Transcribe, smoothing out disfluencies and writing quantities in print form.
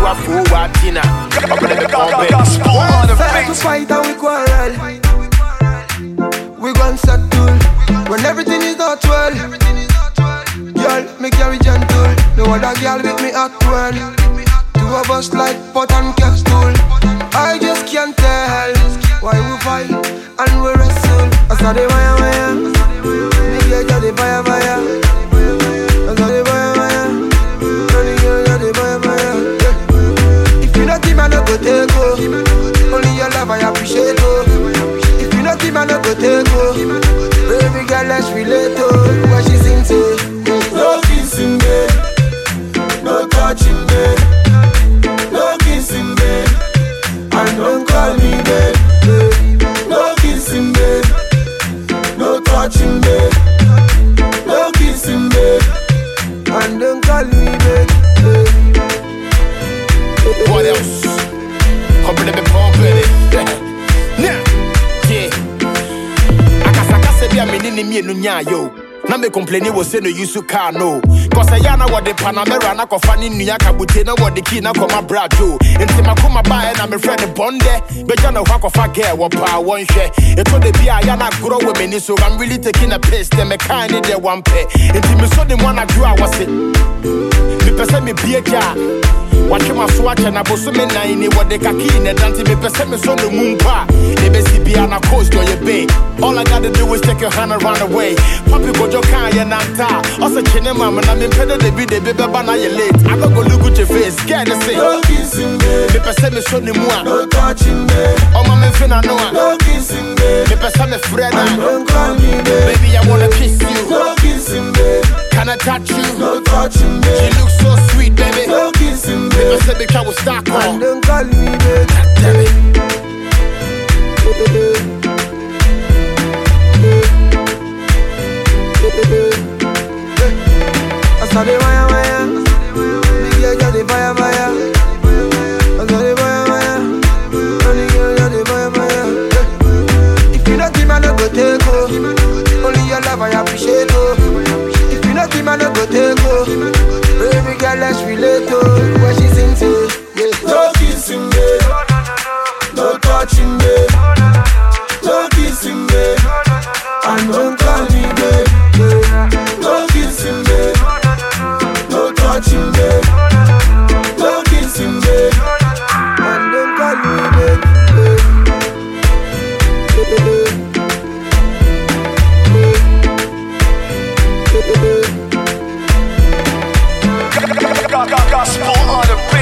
a fool at dinner. Gospel on the Start to fight and we quarrel. We gon' settle when everything is not well. Girl, me carry gentle. No other girl with me act well. Two of us like pot and castle. I just can't tell why we fight and we wrestle. I saw the fire. Me get the fire. I saw the fire. Running girl, the fire. If you not team, I no go take go. Only your love I appreciate oh. If you not team, I no go take go. Baby girl, let's relate oh. What she sing to? No kissing bed, no touching bed, no kissing bed, and don't call me bed. No kissing bed, no touching bed, no kissing bed, And don't call me bed. What else? Company me pumping it. Now, yeah. Akasaka se bia me ni me nya yo. Na me complain was say no use car no. Cause I yana what the Panamera na kofa ni nua kabute na what the key na koma brado. Enti makoma ba na me friend bonde. Beja na hwa kofa girl wo pa won hwe. Eto de bia yana grow with me so I'm really taking a piss them me kind in the one pay. Enti me so the one I grew I was it. Me pese me bia ja. Watch my swatch and I was so many in what the kaki in the dante me pese me so the moon pa. They best be on a coast or your bay. All I gotta do is take your hand around the way. Papi go jo kaya nanta. Also chine mama na me pedo de be the baby bana you late. I don't go look at your face, scared to say. no kissing bed, Me pese me so ni mua. no touching bed, Oh mama finna know. no kissing bed, Me pese me Fred. and don't call me bed. Baby I wanna kiss you. No kissing bed, Can I touch you? no touching You bed, look so sweet baby. no kissing Me bed, pese me can we start And on. don't call me bed. Damn it. I saw the fire. Me get the fire. I saw the fire. Running girl, the fire. If you not team, I no go take go. Only your love I appreciate oh. If you not team, I no go take go. Baby girl, let's relate oh. What she sing to? Yeah. no kissing bed, no touching bed, no kissing bed, and don't call me bed. No kissing bed, no touching bed, no kissing bed, And don't call me bed. gospel on the